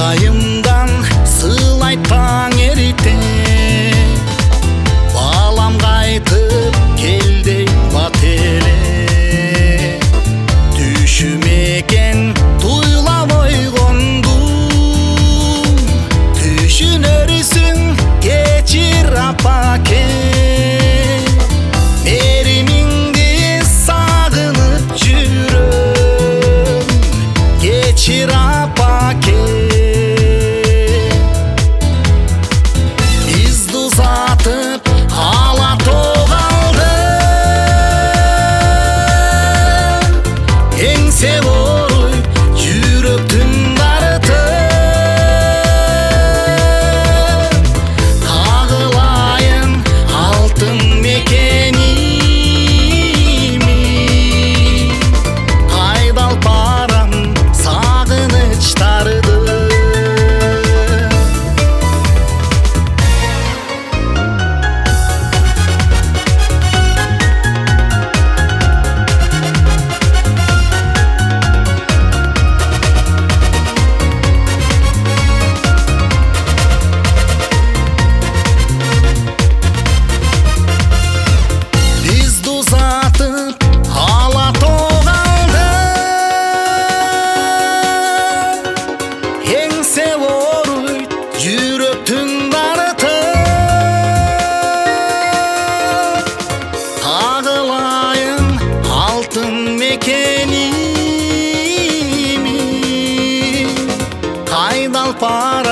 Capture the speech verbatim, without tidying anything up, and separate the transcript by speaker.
Speaker 1: Кудайымдан сыйлайт таң эрите, балам кайтып кел дейт бат эле. Түшүм экен туйлап ойгондум, түшүнөрсүң кечир апаке. Меримиңди сагынып жүрөм, кечир апаке. Бизди узатып ала тоо калды, эңсе ооруй жүрөктүн дарытып. Кагылайын алтын мекеними, кайда алып барам сагынычтарды. Бизди узатып ала тоо калды, эңсе ооруйт жүрөктүн дарытып. Кагылайын алтын мекеними, кайда алып барам